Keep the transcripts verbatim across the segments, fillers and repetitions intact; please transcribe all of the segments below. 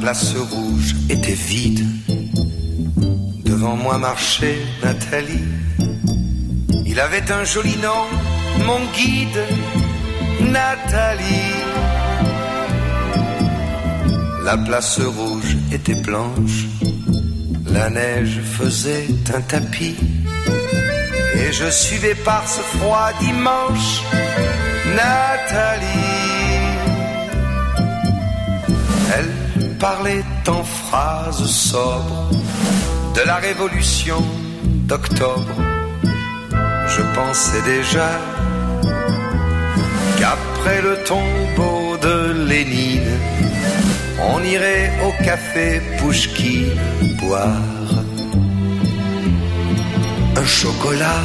place rouge était vide. Devant moi marchait Nathalie. Il avait un joli nom, mon guide, Nathalie. La place rouge était blanche, la neige faisait un tapis, et je suivais par ce froid dimanche Nathalie. Elle parlait en phrases sobres de la révolution d'octobre. Je pensais déjà qu'après le tombeau de Lénine, on irait au café Pouchkine boire un chocolat.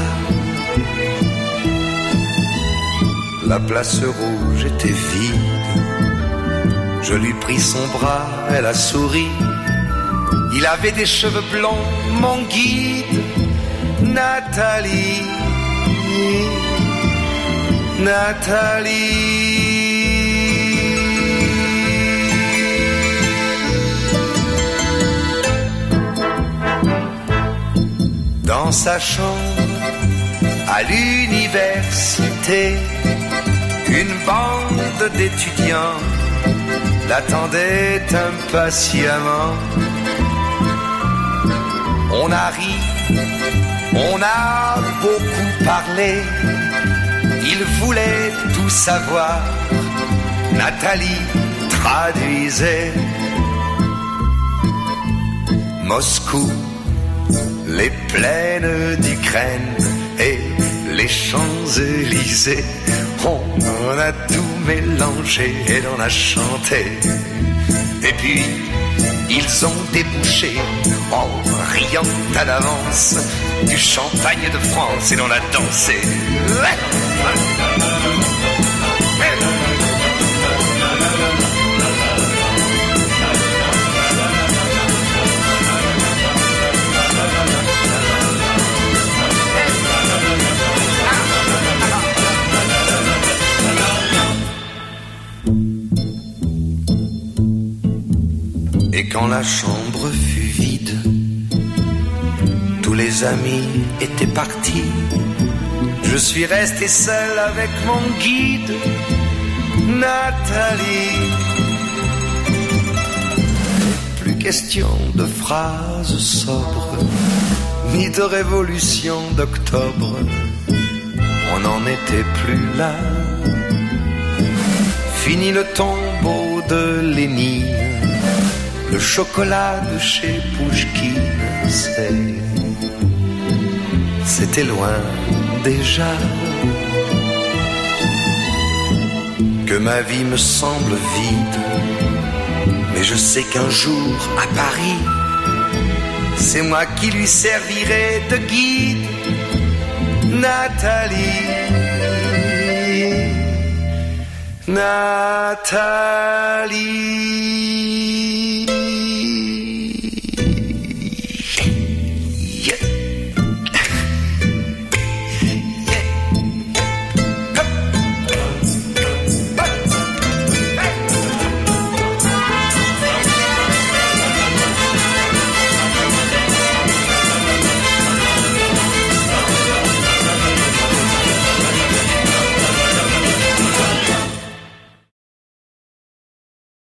La place rouge était vide. Je lui pris son bras, elle a souri. Il avait des cheveux blonds, mon guide, Nathalie. Nathalie. Dans sa chambre, à l'université, une bande d'étudiants l'attendait impatiemment. On a ri, on a beaucoup parlé, il voulait tout savoir. Nathalie traduisait. Moscou, les plaines d'Ukraine et les Champs-Élysées, on a tout mélangé et l'on a chanté. Et puis ils ont débouché en riant à l'avance du champagne de France et l'on a dansé. Et quand la chambre fut vide, tous les amis étaient partis. Je suis resté seul avec mon guide, Nathalie. Plus question de phrases sobres, ni de révolution d'octobre. On n'en était plus là. Fini le tombeau de Lénine. Le chocolat de chez Pouchkine, c'est... c'était loin déjà. Que ma vie me semble vide, mais je sais qu'un jour à Paris, c'est moi qui lui servirai de guide, Nathalie. Nathalie.